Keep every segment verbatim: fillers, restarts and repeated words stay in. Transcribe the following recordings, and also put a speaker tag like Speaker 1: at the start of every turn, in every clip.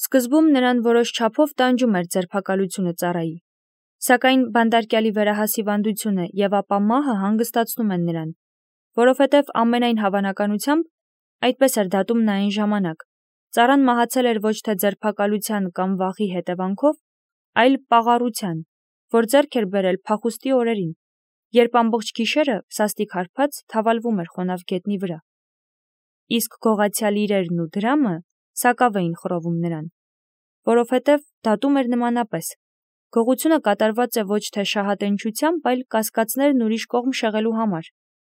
Speaker 1: Սկզբում նրան որոշ չափով տանջում էր ձերբակալությունը ծառայի, սակայն բանդարկյալի վերահասիվանդությունը եւ ապա մահը հանգստացնում են նրան, որովհետեւ ամենայն հավանականությամբ այդպես էր դատում նա այն ժամանակ. ծառան մահացել էր ոչ թե ձերբակալության կամ վախի հետևանքով, այլ պաղառության, որ ձեռք էր բերել փախուստի օրերին, երբ ամբողջ գիշերը սաստիկ հարբած թավալվում էր խոնավ գետնի վրա։ Իսկ գողացյալ իրերն ու դրամը սակավ էին խռովում նրան, որովհետև դատում էր նմանապես. գողությունը կատարված է ոչ թե շահատենչությամբ, այլ կասկածներն ուրիշ կողմ շեղելու համար։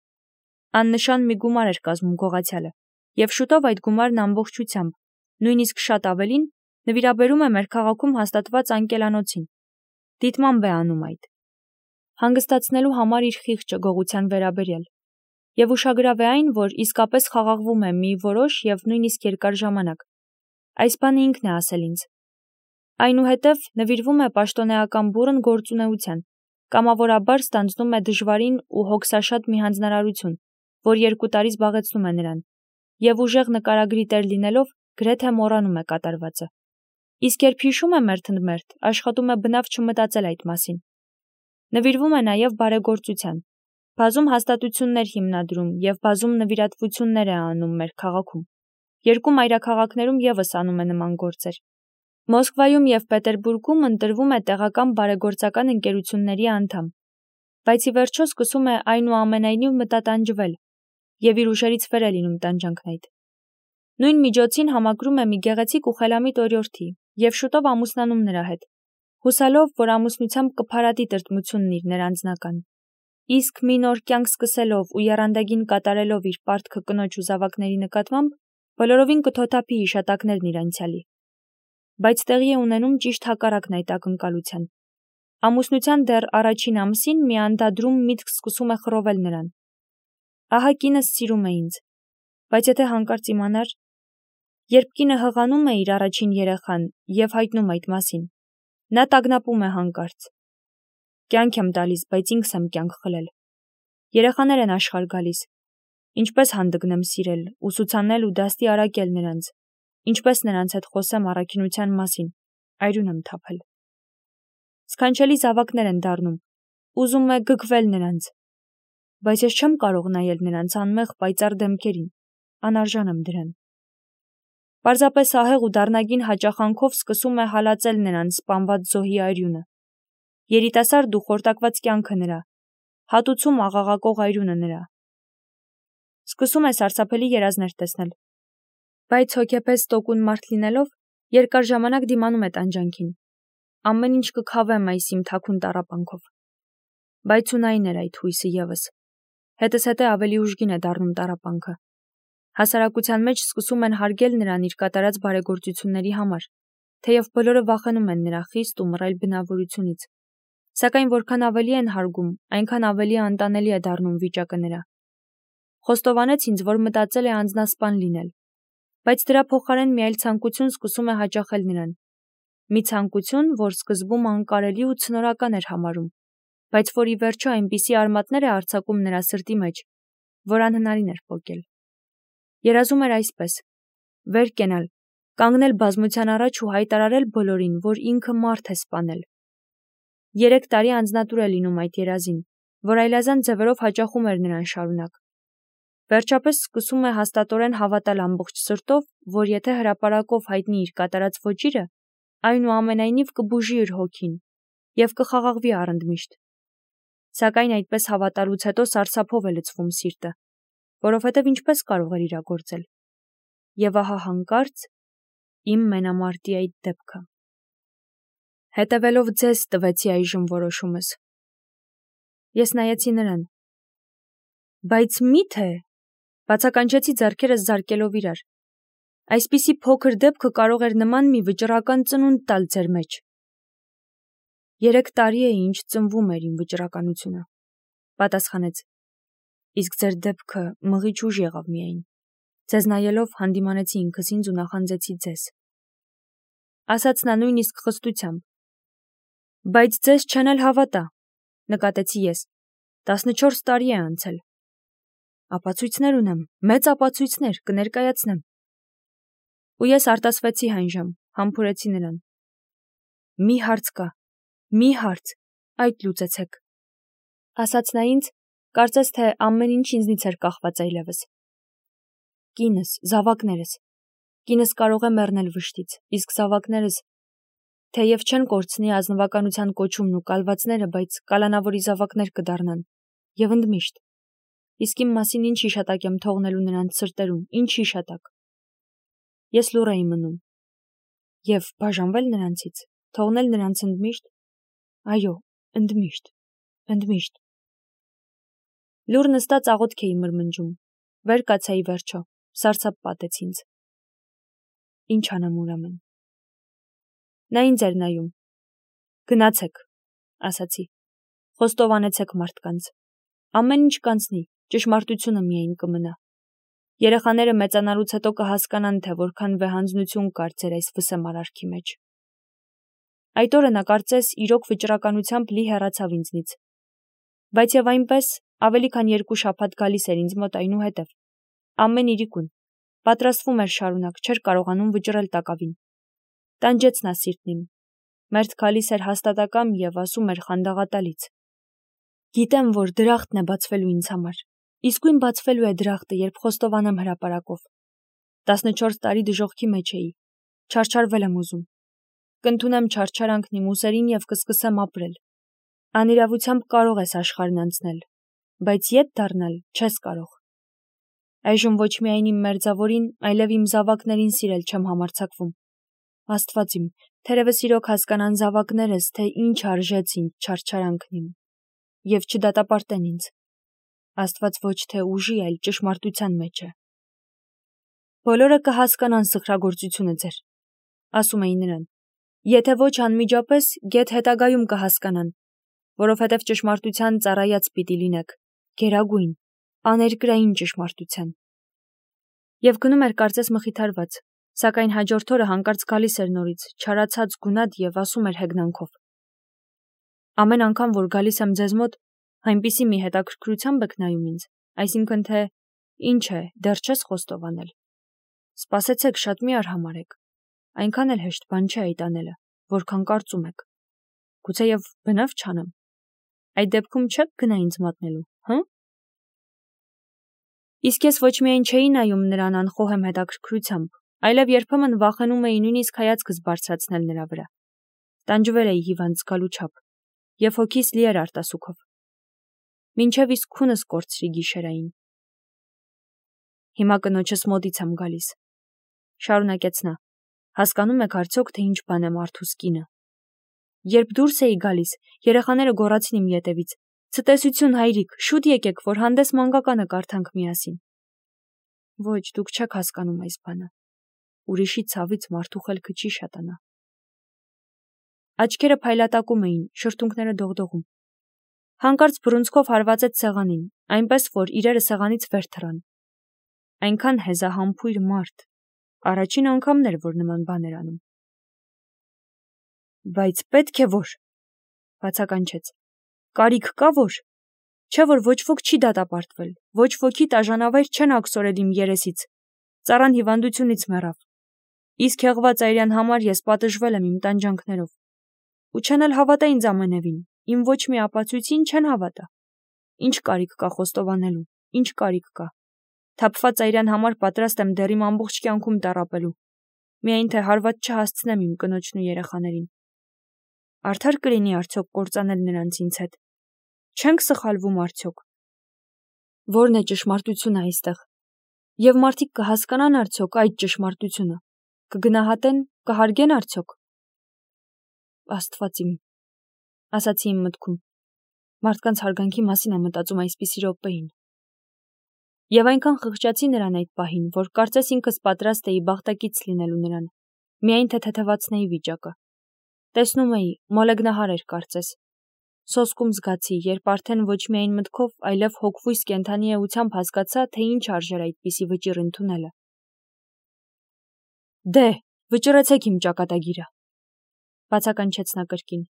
Speaker 1: Աննշան մի գումար էր կազմում գողացյալը, եւ շուտով այդ գումարն ամբողջությամբ, նույնիսկ շատ ավելին, նվիրաբերում է մեր քաղաքում հաստատված անկելանոցին։ Դիտմամբ է անում այդ, հանգստացնելու համար իր խիղճը գողության վերաբերյալ, եւ ուշագրավ է այն, որ իսկապես խաղաղվում է մի որոշ եւ նույնիսկ երկար ժամանակ։ Այս բանը ինքն է ասել ինձ։ Այնուհետև նվիրվում է պաշտոնեական բուռն գործունեության, կամավորաբար ստանձնում է դժվարին ու հոգսաշատ մի հանձնարարություն, որ երկու տարի զբաղեցնում է նրան, եւ ուժեղ նկարագրի տեր լինելով գրեթե մոռանում է կատարվածը։ Իսկ երբ հիշում է մերթընդմերթ, աշխատում է բնավ չմտածել այդ մասին։ Նվիրվում է նաեւ բարեգործության, բազում հաստատություններ հիմնադրում եւ բազում նվիրատվություններ է անում մեր քաղաքում։ Երկու մայրաքաղաքներում եւս անում է նման գործեր։ Մոսկվայում եւ Պետերբուրգում ընտրվում է տեղական բարեգործական ընկերությունների անդամ, բայց ի վերջո սկսում է այնուամենայնիվ մտատանջվել եւ իր ուժերից վեր է լինում տանջանքն այդ։ Նույն միջոցին համակրում է մի գեղեցիկ ու խելամիտ օրիորդի եւ շուտով ամուսնանում նրա հետ, հուսալով, որ ամուսնությամբ կփարատի տրտմությունն իր ներանձնական։ Իսկ մի նոր կյանք սկսելով ու եռանդագին կատարելով իր պարտքը կնոջ ու զավակների նկատմամբ, բոլորովին կթոթափի հիշատակներն իր անցյալի։ Բայց տեղի է ունենում ճիշտ հակառակն այդ ակնկալության։ Ամուսնության դեռ առաջին ամսին մի անդադրում միտք սկսում է խռովել նրան։ Ահա կինս սիրում է ինձ, բայց եթե հանկարծ իմանար, երբ կինը հղանում է իր առաջին երեխան եւ հայտնում այդ մասին, նա տագնապում է հանկարծ։ Կյանք եմ տալիս, բայց ինքս եմ կյանք խլել։ Երեխաներ են աշխարհ գալիս։ Ինչպես հանդգնեմ սիրել, ուսուցանել ու դաստի արակել նրանց, ինչպես նրանց հետ խոսեմ առաքինության մասին, այրուն եմ թափել։ Սքանչելի զավակներ են դառնում, ուզում է գգվել նրանց, բայց ես չեմ կարող նայել նրանց անմեղ պայծառ դեմքերին, անարժան եմ դրան։ Պարզապես ահեղ ու դառնագին հաճախանքով սկսում է հալածել նրան սպանված զոհի այրյունը։ Երիտասարդ ու խորտակված կյանքը նրա, հատուցում աղաղակող այրյունը նրա։ Սկսում է սարսափելի երազներ տեսնել։ Բայց հոգեպես տոկուն մարդ լինելով, երկար ժամանակ դիմանում է տանջանքին։ Ամեն ինչ կքավեմ այս իմ թաքուն տառապանքով։ Բայց ունայն էր այդ հույսը եւս։ Հետզհետե ավելի ուժգին է դառնում տառապանքը։ Հասարակության մեջ սկսում են հարգել նրան իր կատարած բարեգործությունների համար, թեև բոլորը վախենում են նրա խիստ ու մռայլ բնավորությունից։ Սակայն որքան ավելի են հարգում, այնքան ավելի անտանելի է դառնում վիճակը նրա։ Խոստովանեց ինձ, որ մտածել է անձնասպան լինել, բայց դրա փոխարեն մի այլ ցանկություն սկսում է հաճախել նրան։ Մի ցանկություն, որ սկզբում անկարելի ու ցնորական էր համարում, բայց որ ի վերջո այնպիսի արմատներ է արձակում նրա սրտի մեջ, որ անհնարին էր փոկել։ Երազում էր այսպես. վեր կենալ, կանգնել բազմության առաջ ու հայտարարել բոլորին, որ ինքը մարդ է սպանել։ Երեք տարի անձնատուր է լինում այդ երազին, որ այլազան ձևերով հաճախում էր նրան շարունակ։ Վերջապես սկսում է հաստատորեն հավատալ ամբողջ սրտով, որ եթե հրապարակով հայտնի իր կատարած ոճիրը, այնուամենայնիվ կբուժի իր հոգին եւ կխաղաղվի առընդմիշտ։ Սակայն այդպես հավատալուց հետո սարսափով է լցվում սիրտը, որովհետև ինչպես կարող էր իրագործել։ Եվ ահա հանկարծ իմ մենամարտի այդ դեպքը։ Հետևելով ձեզ տվեցի այժմ որոշումս։ Ես նայեցի նրան։ Բայց մի՞թե, բացականչեցի ձեռքերս զարկելով իրար։ Այսպիսի փոքր դեպքը կարող էր նման մի վճռական ծնունդ տալ ձեր մեջ։ Երեք տարի է ինչ ծնվում էր իմ վճռականությունը, պատասխանեց։ Իսկ ձեր դեպքը մղիչ ուժ եղավ միայն։ Ձեզ նայելով հանդիմանեցի ինքս ինձ ու նախանձեցի ձեզ։ Ասաց նա նույնիսկ խստությամբ։ Բայց ձեզ չեն էլ հավատա, նկատեցի ես։ տասնչորս տարի է անցել։ Ապացույցներ ունեմ, մեծ ապացույցներ, կներկայացնեմ։ Ու ես արտասվեցի հանժամ, համբուրեցի նրան։ Մի հարց կա, մի հարց, այդ լուծեցեք։ Ասաց նա ինձ, կարծես թե ամեն ինչ ինձնից էր կախված այլևս։ Կինս, զավակներս։ Կինս կարող է մեռնել վշտից, իսկ զավակներս, թեև չեն կորցնի ազնվականության կոչումն ու կալվածները, բայց կալանավորի զավակներ կդառնան, եւ ընդմիշտ։ Իսկ իմ մասին ինչ հիշատակ եմ թողնելու նրանց սրտերում, ինչ հիշատակ։ Ես լուռ էի մնում։ Եվ բաժանվել նրանցից, թողնել նրանց ընդմիշտ։ Այո, ընդմիշտ, ընդմիշտ։ Լուռ նստած աղոթք էի մրմնջում։ Վեր կացայի վերջո, սարսափ պատեց ինձ։ Ինչ անեմ ուրեմն։ Նա ինձ էր նայում։ Գնացեք, ասացի։ Խոստովանեցեք մարդկանց։ Ամեն ինչ կանցնի, ճշմարտությունը միայն կմնա։ Երեխաները մեծանալուց հետո կհասկանան, թե որքան վեհանձնություն կար ձեր այս վսեմ արարքի մեջ։ Այդ օրը նա կարծես իրոք վճռականությամբ լի հեռացավ ինձնից։ Բայց եւ այնպես ավելի քան երկու շաբաթ գալիս էր ինձ մոտ այնուհետև։ Ամեն իրիկուն։ Պատրաստվում էր շարունակ, չէր կարողանում վճռել տակավին։ Տանջեց նա սիրտն իմ։ Մերթ գալիս էր հաստատակամ եւ ասում էր խանդաղատալից. Գիտեմ, որ դրախտն է բացվելու ինձ համար։ Իսկույն բացվելու է դրախտը, երբ խոստովանեմ հրապարակով։ տասնչորս տարի դժոխքի մեջ էի։ Չարչարվել եմ ուզում։ Կընդունեմ չարչարանքն իմ ուսերին եւ կսկսեմ ապրել։ Անիրավությամբ կարող ես աշխարհն անցնել, բայց ետ դառնալ չես կարող։ Այժմ ոչ միայն իմ մերձավորին, այլև իմ զավակներին սիրել չեմ համարձակվում։ Աստված իմ, թերևս իրոք հասկանան զավակներս, թե ինչ արժեց ինձ չարչարանքն իմ, եւ չդատապարտեն ինձ։ Աստված ոչ թե ուժի, այլ ճշմարտության մեջ է։ Բոլորը կհասկանան սխրագործությունը ձեր, ասում էի նրան։ Եթե ոչ անմիջապես, գեթ հետագայում կհասկանան, որովհետև ճշմարտության ծառայած պիտի լինեք, գերագույն, աներկրային ճշմարտության։ Եվ գնում էր կարծես մխիթարված, սակայն հաջորդ օրը հանկարծ գալիս էր նորից, չարացած գունատ եւ ասում էր հեգնանքով. Ամեն անգամ, որ գալիս եմ ձեզ մոտ, այնպիսի մի հետաքրքրությամբ եք նայում ինձ, այսինքն թե ինչ է, դեռ չես խոստովանել։ Սպասեցեք, շատ մի արհամարեք։ Այնքան էլ հեշտ բան չէ այդ անելը, որքան կարծում եք։ Գուցեև բնավ չանեմ։ Այդ դեպքում չեք գնա ինձ մատնելու, հը՞։ Իսկ ես ոչ միայն չէի նայում նրան անխոհեմ հետաքրքրությամբ, այլև երբեմն վախենում էի նույնիսկ հայացքս բարձրացնել նրա վրա։ Տանջվել էի հիվանդ զգալու չափ, եւ հոգիս լի էր արտասուքով։ Մինչև իսկ քունս կորցրի գիշերային։ Հիմա կնոջս մոտից եմ գալիս, շարունակեց նա։ Հասկանում եք արդյոք, թե ինչ բան է մարդուս կինը։ Երբ դուրս էի գալիս, երեխաները գոռացին իմ ետևից. Ցտեսություն հայրիկ, շուտ եկեք, որ հանդես մանկականը կարդանք միասին։ Ոչ, դուք չեք հասկանում այս բանը։ Ուրիշի ցավից մարդու խելքը չի շատանա։ Աչքերը փայլատակում էին, շրթունքները դողդողում։ Հանկարծ բռունցքով հարվածեց սեղանին, այնպես որ իրերը սեղանից վեր թռան։ Այնքան հեզահամբույր մարդ։ Առաջին անգամն էր, որ նման բան էր անում։ Բայց պետք է որ, բացականչեց։ Կարիք կա որ, չէ որ ոչ ոք չի դատապարտվել, ոչ ոքի տաժանավայր չեն աքսորել իմ երեսից, ծառան հիվանդությունից մեռավ։ Իսկ հեղված այրյան համար ես պատժվել եմ իմ տանջանքներով։ Ու չեն էլ հավատա ինձ ամենևին, իմ ոչ մի ապացույցին չեն հավատա։ Ինչ կարիք կա խոստովանելու, ինչ կարիք կա։ Թափված այրյան համար պատրաստ եմ դեռ իմ ամբողջ կյանքում տառապելու, միայն թե հարված չհասցնեմ իմ կնոջն ու երեխաներին։ Արդար կլինի արդյոք կործանել նրանց ինձ հետ։ Չենք սխալվում արդյոք։ Որն է ճշմարտությունը այստեղ։ Եվ մարդիկ կհասկանան արդյոք այդ ճշմարտությունը։ Կգնահատեն, կհարգեն արդյոք։ Աստված իմ, ասացի իմ մտքում։ Մարդկանց հարգանքի մասին եմ մտածում այսպիսի րոպեին։ Եվ այնքան խղճացի նրան այդ պահին, որ կարծես ինքս պատրաստ էի բախտակից լինելու նրան, միայն թե թեթևացնեի վիճակը։ Տեսնում էի, մոլեգնահար էր կարծես։ Սոսկում զգացի, երբ արդեն ոչ միայն մտքով, այլև հոգվույս կենդանի էությամբ հասկացա, թե ինչ արժեր այդպիսի վճիռ ընդունելը։ Դե, վճռեցեք իմ ճակատագիրը, բացականչեց նա կրկին։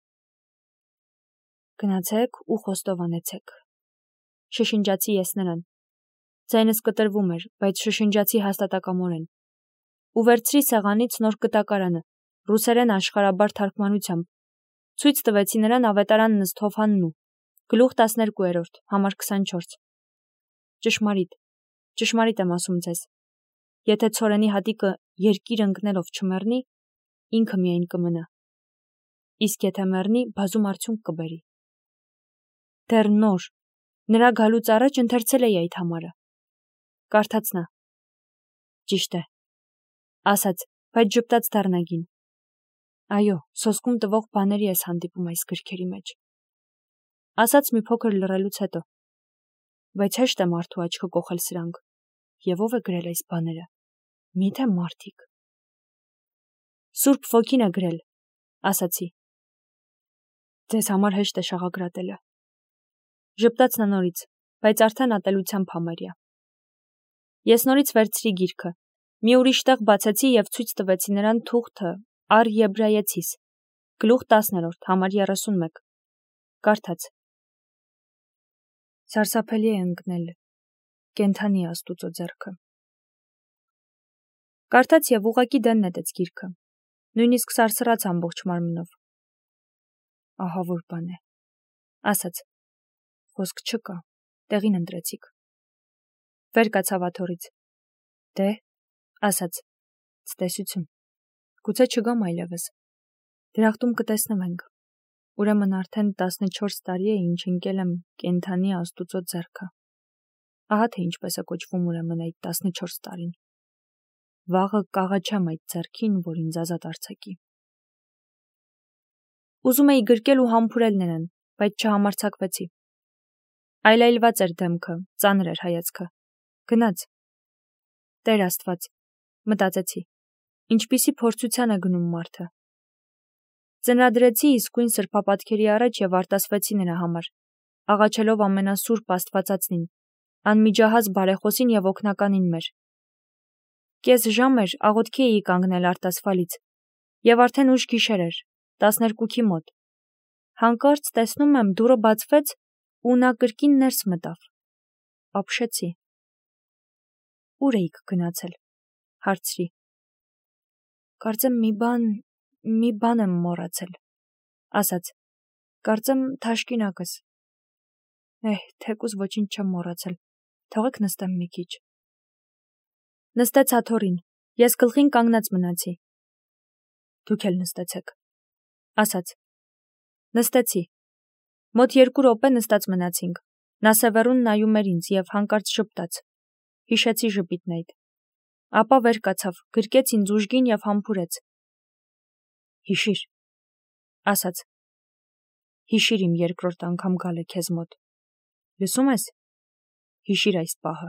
Speaker 1: Գնացեք ու խոստովանեցեք, շշնջացի ես նրան։ Ձայնս կտրվում էր, բայց շշնջացի հաստատակամորեն։ Ու վերցրի սեղանից նոր կտակարանը, ռուսերեն աշխարհաբար թարգմանությամբ, ցույց տվեցի նրան ավետարան Նսթովհանն ու գլուխ տասներկուերորդ, համար քսանչորս։ Ճշմարիտ, ճշմարիտ եմ ասում ձեզ, եթե ցորենի հատիկը երկիր ընկնելով չմեռնի, ինքը միայն կմնա, իսկ եթե մեռնի, բազում արդյունք կբերի։ Դեռ նոր, նրա գալուց առաջ ընթերցել էի այդ համարը։ Կարդաց նա. ճիշտ է, ասաց, բայց ժպտաց դառնագին։ Այո, սոսկում տվող բաների ես հանդիպում այս գրքերի մեջ։ Ասաց մի փոքր լռելուց հետո. բայց հեշտ է մարդու աչքը կոխել սրանք, եւ ով է գրել այս բաները։ Միթե մարդիկ։ Սուրբ ոգին է գրել, ասացի։ Ձեզ համար հեշտ է շաղագրատելը։ Ժպտաց նա նորից, բայց արդեն ատելությամբ համարյա։ Ես նորից վերցրի գիրքը, մի ուրիշ տեղ բացեցի եւ ցույց տվեցի նրան թուղթը առ Եբրայեցիս, գլուխ տասներորդ, համար երեսունմեկ։ Կարդաց. Սարսափելի է ընկնել կենդանի Աստուծո ձեռքը։ Կարդաց եւ ուղակի դեն նետեց գիրքը, նույնիսկ սարսռաց ամբողջ մարմնով։ Ահա որ բան է, ասաց, խոսք չկա, տեղին ընտրեցիք։ Վեր կացավ աթոռից։ Դե, ասաց, ցտեսություն, գուցե չգամ այլևս, դրախտում կտեսնվենք, ուրեմն արդեն տասնչորս տարի է ինչ ընկել եմ կենդանի Աստուծո ձեռքը, ահա թե ինչպես է կոչվում ուրեմն այդ տասնչորս տարին, վաղը կաղաչեմ այդ ձեռքին, որ ինձ ազատ արձակի։ Ուզում էի գրկել ու համբուրել նրան, բայց չհամարձակվեցի։ Այլայլված էր դեմքը, ծանր էր հայացքը, գնաց։ Տեր Աստված, մտածեցի, ինչպիսի փորձության է գնում մարդը։ Ծնրադրեցի իսկույն սրբապատկերի առաջ եւ արտասվեցի նրա համար, աղաչելով ամենասուրբ Աստվածածնին, անմիջահաս բարեխոսին եւ օգնականին մեր։ Կես ժամ էր աղոթքի էի կանգնել արտասվալից, եւ արդեն ուշ գիշեր էր, տասներկուքի մոտ։ Հանկարծ տեսնում եմ դուռը բացվեց ու նա կրկին ներս մտավ։ Ապշեցի։ Ուր էիք գնացել, հարցրի։ Կարծեմ մի բան, մի բան եմ մոռացել, ասաց, կարծեմ թաշկինակս։ Էհ, թեկուզ ոչինչ չեմ մոռացել, թողեք նստեմ մի քիչ։ Նստեց աթոռին, ես գլխին կանգնած մնացի։ Դուք էլ նստեցեք, ասաց։ Նստեցի։ Մոտ երկու րոպե նստած մնացինք, նա սևեռուն նայում էր ինձ եւ հանկարծ ժպտաց։ Հիշեցի ժպիտն այդ։ Ապա վեր կացավ, գրկեց ինձ ուժգին եւ համբուրեց։ Հիշիր, ասաց, հիշիր իմ երկրորդ անգամ գալը քեզ մոտ, լսում ես, հիշիր այս պահը։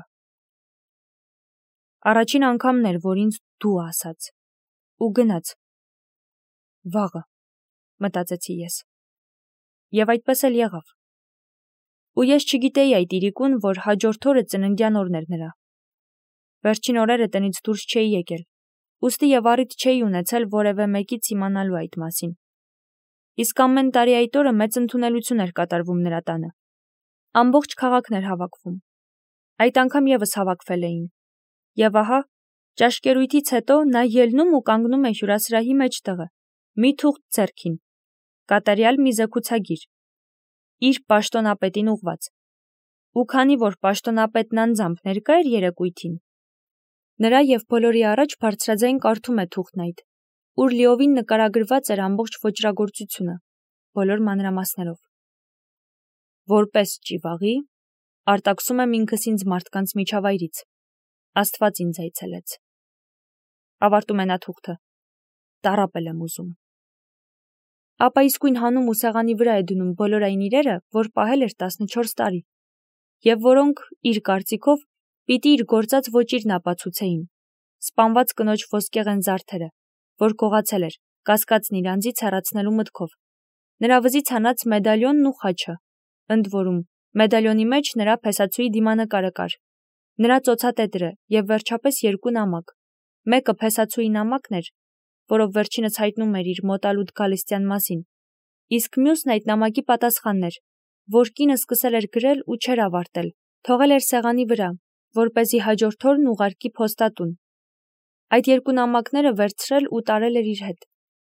Speaker 1: Առաջին անգամն էր, որ ինձ դու ասաց, ու գնաց։ Վաղը, մտածեցի ես։ Եվ այդպես էլ եղավ։ Ու ես չգիտեի այդ իրիկուն, որ հաջորդ օրը ծննդյան օրն էր նրա։ Վերջին օրերը տնից դուրս չէի եկել, ուստի եւ առիթ չէի ունեցել որևէ մեկից իմանալու այդ մասին։ Իսկ ամեն տարի այդ օրը մեծ ընդունելություն էր կատարվում նրա տանը։ Ամբողջ քաղաքն էր հավաքվում։ Այդ անգամ եւս հավաքվել էին։ Եվ ահա, ճաշկերույթից հետո նա ելնում ու կանգնում է հյուրասրահի մեջտեղը, մի թուղթ ձեռքին, կատարյալ մի զեկուցագիր, իր պաշտոնապետին ուղված։ Ու քանի որ պաշտոնապետն անձամբ ներկա էր երեկույթին, նրա եւ բոլորի առաջ բարձրաձայն կարդում է թուղթն այդ, ուր լիովին նկարագրված էր ամբողջ ոճրագործությունը, բոլոր մանրամասներով։ Որպես ճիվաղի, արտաքսում եմ ինքս ինձ մարդկանց միջավայրից, Աստված ինձ այցելեց։ Ավարտում է նա թուղթը, տառապել եմ ուզում։ Ապա իսկույն հանում ու սեղանի վրա է դնում բոլոր այն իրերը, որ պահել էր տասնչորս տարի, եւ որոնք, իր կարծիքով, պիտի իր գործած ոճիրն ապացուցեին, սպանված կնոջ ոսկեղեն զարդերը, որ գողացել էր, կասկածն իր անձից հեռացնելու մտքով, նրա վզից հանած մեդալյոնն ու խաչը, ընդ որում, մեդալյոնի մեջ նրա փեսացուի դիմանկարը կար, նրա ծոցատետրը եւ վերջապես երկու նամակ, մեկը փեսացուի նամակն էր, որով վերջինս հայտնում էր իր մոտալուտ Գալստյան մասին, իսկ մյուսն այդ նամակի պատասխանն էր, որ կինը սկսել էր գրել ու չէր ավարտել, թողել էր սեղանի վրա, որպեսզի հաջորդ օրն ուղարկի փոստատուն։ Այդ երկու նամակները վերցրել ու տարել էր իր հետ,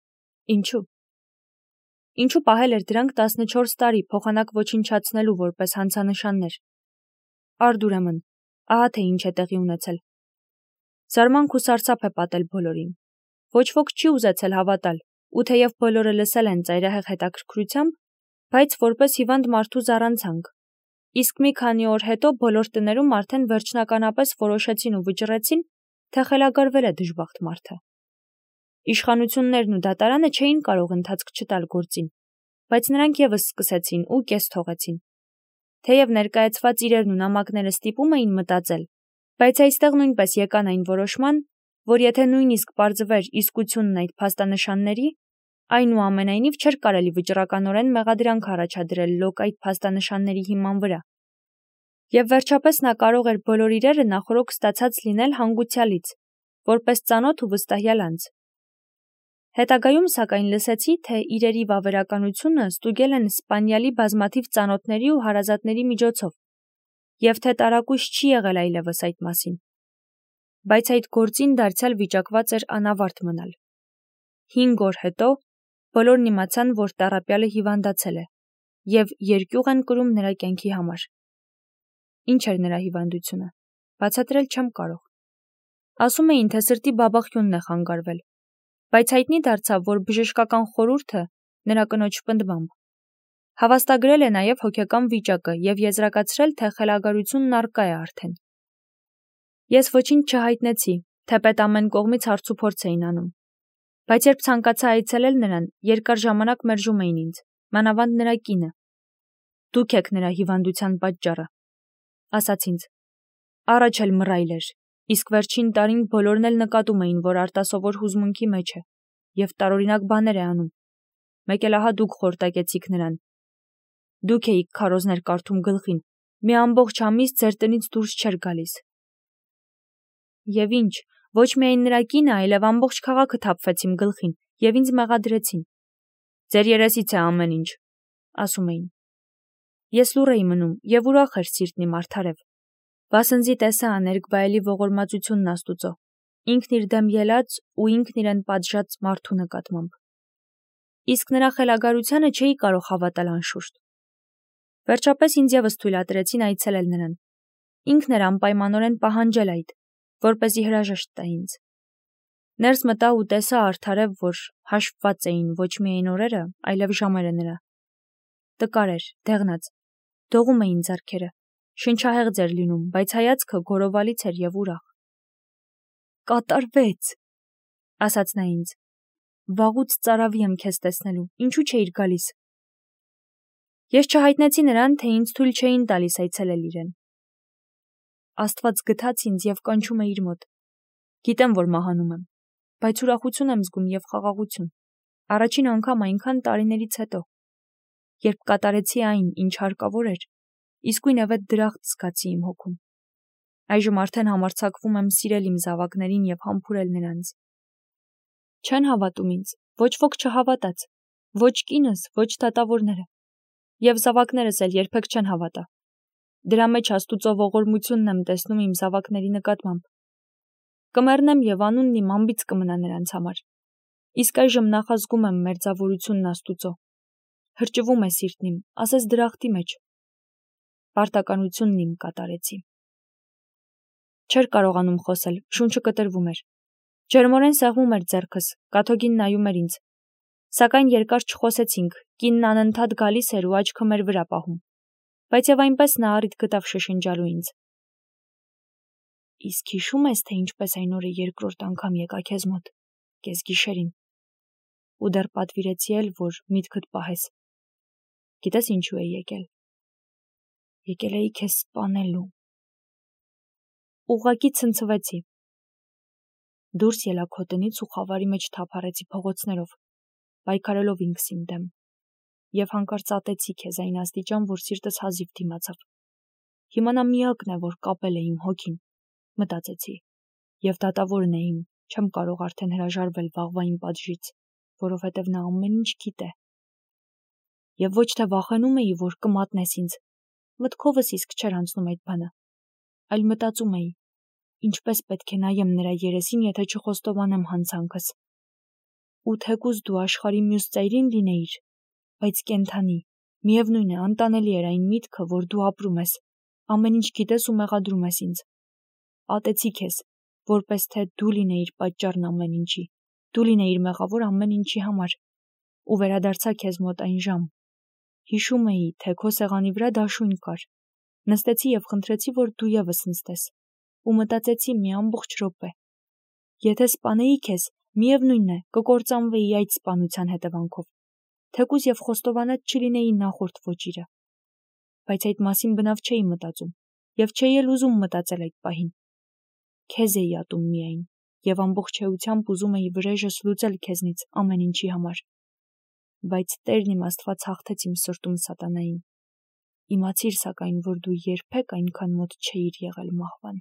Speaker 1: Ինչու։ Ինչու պահել էր դրանք տասնչորս տարի փոխանակ ոչնչացնելու որպես հանցանշաններ։ Արդ ուրեմն, ահա թե ինչ է տեղի ունեցել։ Զարմանք ու սարսափ է պատել բոլորին։ Ոչ ոք չի ուզեցել հավատալ, ու թեև բոլորը լսել են ծայրահեղ հետաքրքրությամբ, բայց որպես հիվանդ մարդու զառանցանք։ Իսկ մի քանի օր հետո բոլոր տներում արդեն վերջնականապես որոշեցին ու վճռեցին, թե խելագարվել է դժբախտ մարդը։ Իշխանություններն ու դատարանը չէին կարող ընթացք չտալ գործին, բայց նրանք ևս սկսեցին ու կես թողեցին։ Թեև ներկայացված իրերն ու նամակները ստիպում էին մտածել, բայց այստեղ նույնպես եկան այն որոշման, որ եթե նույնիսկ պարզվեր իսկությունն այդ փաստանշանների, այնուամենայնիվ չէր կարելի վճռականորեն մեղադրանք առաջադրել լոկ այդ փաստանշանների հիման վրա։ Եվ վերջապես նա կարող էր բոլոր իրերը նախօրոք ստացած լինել հանգուցյալից, որպես ծանոթ ու վստահյալ անձ։ Հետագայում սակայն լսեցի, թե իրերի վավերականությունը ստուգել են Սպանիալի բազմաթիվ ծանոթների ու հարազատների միջոցով, և թե տարակույս չի եղել այլևս այդ մասին։ Բայց այդ գործին դարձյալ վիճակված էր անավարտ մնալ։ Հինգ օր հետո բոլորն իմացան, որ տառապյալը հիվանդացել է, և երկյուղ են կրում նրա կյանքի համար։ Ինչ էր նրա հիվանդությունը, բացատրել չեմ կարող։ Ասում էին, թե սրտի բաբախյունն է խանգարվել, բայց հայտնի դարձավ, որ բժշկական խորհուրդը նրա կնոջ պնդմամբ հավաստագրել է նաև հոգեկան վիճակը և եզրակացրել, թե խելագարությունն առկա է արդեն։ Ես ոչինչ չհայտնեցի, թեպետ ամեն կողմից հարցուփորձ էին անում, բայց երբ ցանկացա այցելել նրան, երկար ժամանակ մերժում էին ինձ, մանավանդ նրա կինը։ Դուք եք նրա հիվանդության պատճառը, ասաց ինձ։ Առաջ էլ մռայլ էր, իսկ վերջին տարին բոլորն էլ նկատում էին, որ արտասովոր հուզմունքի մեջ է և տարօրինակ բաներ է անում։ Մեկ էլ ահա դուք խորտակեցիք նրան։ Դուք էիք քարոզներ կարդում գլխին, մի ամբողջ ամիս ձեր տնից դուրս չէր գալիս։ Եվ ինչ, ոչ միայն նրա կինը, այլև ամբողջ քաղաքը թափվեց իմ գլխին և ինձ մեղադրեցին։ Ձեր երեսից է ամեն ինչ, ասում էին։ Ես լուռ էի մնում, և ուրախ էր սիրտն իմ արդարև։ Վասնզի տեսա աներկբայելի ողորմածությունն Աստուծո, ինքն իր դեմ ելած ու ինքն իրեն պատժած մարդու նկատմամբ։ Իսկ նրա խելագարությանը չէի կարող հավատալ անշուշտ։ Վերջապես ինձ ևս թույլատրեցին այցելել նրան։ Ինքն էր անպայմանորեն պահանջել այդ, որպեսզի հրաժեշտ տա ինձ։ Ներս մտա ու տեսա արդարև, որ հաշվված էին ոչ միայն օրերը, այլև ժամերը նրա։ Տկար էր, դեղնած, դողում էին ձեռքերը, շնչահեղձ էր լինում, բայց հայացքը գորովալից էր և ուրախ։ Կատարվեց, ասաց նա ինձ։ Վաղուց ծարավի եմ քեզ տեսնելու, ինչու չէիր գալիս։ Ես չհայտնեցի նրան, թե ինձ թույլ չէին տալիս այցելել իրեն։ Աստված գթաց ինձ և կանչում է իր մոտ։ Գիտեմ, որ մահանում եմ, բայց ուրախություն եմ զգում և խաղաղություն։ Առաջին անգամ այնքան տարիներից հետո, երբ կատարեցի այն, ինչ հարկավոր էր, իսկույն ավետ դրախտ զգացի իմ հոգում։ Այժմ արդեն համարձակվում եմ սիրել իմ զավակներին և համբուրել նրանց։ Չեն հավատում ինձ, ոչ ոք չհավատաց, ոչ կինս, ոչ դատավորները, և զավակներս էլ երբեք չեն հավատա։ Դրա մեջ Աստուծո ողորմությունն եմ տեսնում իմ զավակների նկատմամբ։ Կմեռնեմ և անունն իմ անբիծ կմնա նրանց համար։ Իսկ այժմ նախազգում եմ մերձավորությունն Աստուծո։ Հրճվում է սիրտն իմ, ասես դրախտի մեջ։ Պարտականությունն իմ կատարեցի։ Չէր կարողանում խոսել, շունչը կտրվում էր։ Ջերմորեն սեղմում էր ձեռքս, կաթոկին նայում էր ինձ։ Սակայն երկար չխոսեցինք, կինն անընդհատ գալիս էր ու աչքը մեր վրա պահում, բայց և այնպես նա առիթ գտավ շշնջալու ինձ։ Իսկ հիշում ես, թե ինչպես այն օրը երկրորդ անգամ եկա քեզ մոտ, կեսգիշերին, ու դեռ պատվիրեցի էլ, որ միտքդ պահես։ Գիտես ինչու էի եկել։ Եկել էի քեզ սպանելու։ Ուղղակի ցնցվեցի։ Դուրս ելա քո տնից ու խավարի մեջ թափառեցի փողոցներով, պայքարելով ինքս իմ դեմ, և հանկարծ ատեցի քեզ այն աստիճան, որ սիրտս հազիվ դիմացավ։ Հիմա նա միակն է, որ կապել է իմ հոգին, մտածեցի, և դատավորն է իմ, չեմ կարող արդեն հրաժարվել վաղվա իմ պատժից, որովհետև նա ամեն ինչ գիտե։ Եվ ոչ թե վախենում էի, որ կմատնես ինձ, մտքովս իսկ չէր անցնում այդ բանը, այլ մտածում էի, ինչպես պետք է նայեմ նրա երեսին, եթե չխոստովանեմ հանցանքս։ ու թեկուզ դու աշխարհի մյուս ծայրին լինեիր, բայց կենդանի, միևնույն է, անտանելի էր այն միտքը, որ դու ապրում ես, ամեն ինչ գիտես ու մեղադրում ես ինձ։ Ատեցի քեզ, որպես թե դու լինեիր պատճառն ամեն ինչի, դու լինեիր մեղավոր ամեն ինչի համար, ու վերադարձա քեզ մոտ այն ժամ։ Հիշում էի, թե քո սեղանի վրա դաշույն կար։ Նստեցի եւ խնդրեցի, որ դու եւս նստես, ու մտածեցի մի ամբողջ րոպե։ Եթե սպանեի քեզ, միևնույն է, կկործանվեի այդ սպանության հետևանքով, թեկուզ եւ խոստովանած չլինեի նախորդ ոճիրը։ Բայց այդ մասին բնավ չէի մտածում, եւ չէի էլ ուզում մտածել այդ պահին։ Քեզ էի ատում միայն, եւ ամբողջ էությամբ ուզում էի վրեժս լուծել քեզնից ամեն ինչի համար։ Բայց Տերն իմ Աստված հաղթեց իմ սրտում սատանային։ Իմացիր սակայն, որ դու երբեք այնքան մոտ չէիր եղել մահվան։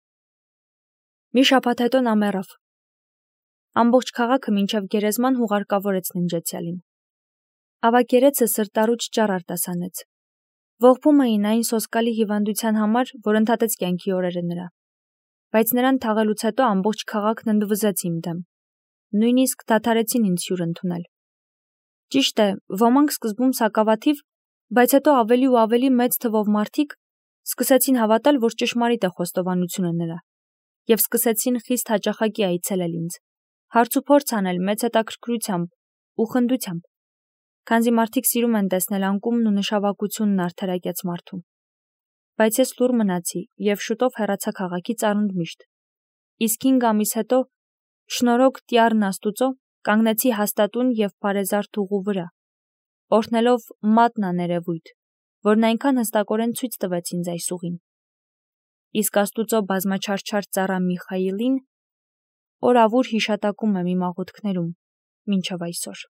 Speaker 1: Մի շաբաթ հետո նա մեռավ։ Ամբողջ քաղաքը մինչև գերեզման հուղարկավորեց ննջեցյալին։ Ավագերեցը սրտառուչ ճառ արտասանեց։ Ողբում էին այն սոսկալի հիվանդության համար, որ ընդհատեց կյանքի օրերը նրա։ Բայց նրան թաղելուց հետո ամբողջ քաղաքն ընդվզեց իմ դեմ։ Նույնիսկ դադարեցին ինձ հյուր ընդունել։ Ճիշտ է, ոմանք սկզբում սակավաթիվ, բայց հետո ավելի ու ավելի մեծ թվով մարդիկ սկսեցին հավատալ, որ ճշմարիտ է խոստովանությունը նրա, եւ սկսեցին խիստ հաճախակի այցելել ինձ, հարց ու փորձ անել մեծ հետաքրքրությամբ ու խնդությամբ, քանզի մարդիկ սիրում են տեսնել անկումն ու նշավակությունն արդարակյաց մարդու։ Բայց ես լուռ մնացի եւ շուտով հեռացա քաղաքից արընդմիշտ։ Իսկ հինգ ամիս հետո, շնորհոք Տյառն Աստուծո, կանգնեցի հաստատուն եւ բարեզարդ ուղու վրա, օրհնելով մատնաներևույթ, որն այնքան հստակորեն ցույց տվեց ինձ այս ուղին։ Իսկ Աստուծո բազմաչարչար ծառա Միխայիլին օրավուր հիշատակում եմ իմ աղոթքներում մինչև այսօր։